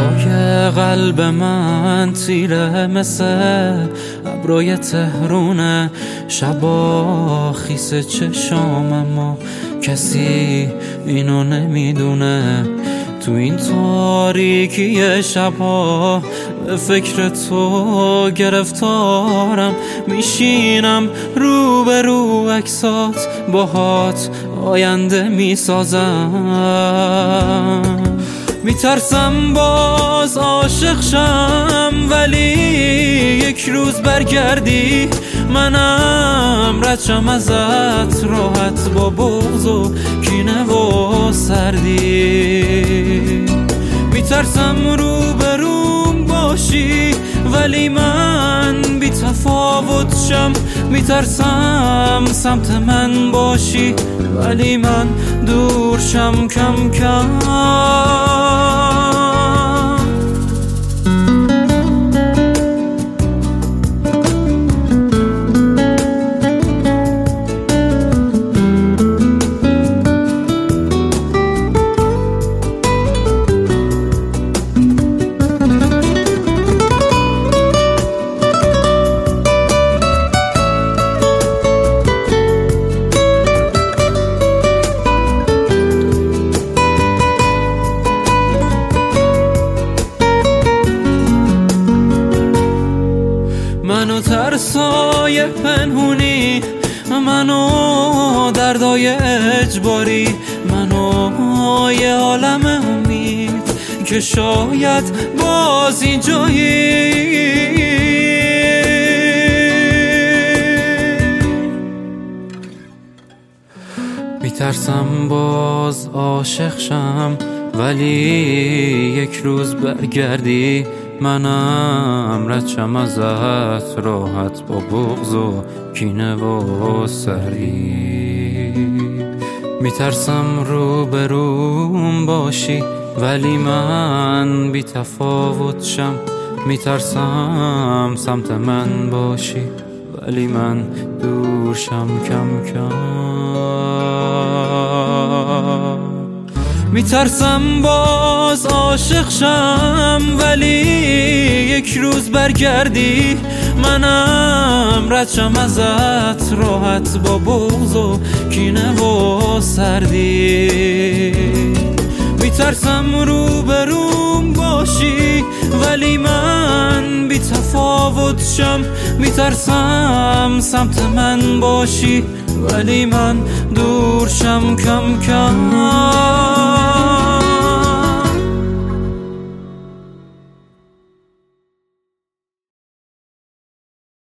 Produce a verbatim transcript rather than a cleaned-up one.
دریای قلب من تیره مثل ابروی تهرونه، شبا خیس چشام اما کسی اینو نمیدونه. تو این تاریکی شبها به فکر تو گرفتارم، میشینم رو به رو عکسات باهات آینده میسازم. میترسم باز عاشق شم ولی یک روز برگردی، منم رد ازت راحت با بغض و کینه و سردی. میترسم رو به روم باشی ولی من بی تفاوت شم، میترسم سمت من باشی ولی من دور شم کم کم. منو ترسای پنهونی، منو دردای اجباری، منو یه عالم امید که شاید باز اینجایی. میترسم باز عاشق شم ولی یک روز برگردی، منم رد شم ازت راحت با بغض و کینه و سری. میترسم رو به روم باشی ولی من بی تفاوت شم، میترسم سمت من باشی ولی من دور شم کم کم. میترسم باز عاشق شم ولی یک روز برگردی، منم رد شم ازت راحت با بغض و کینه و سردی. میترسم رو به روم باشی ولی من بی تفاوت شم، میترسم سمت من باشی ولی من دور شم کم کم.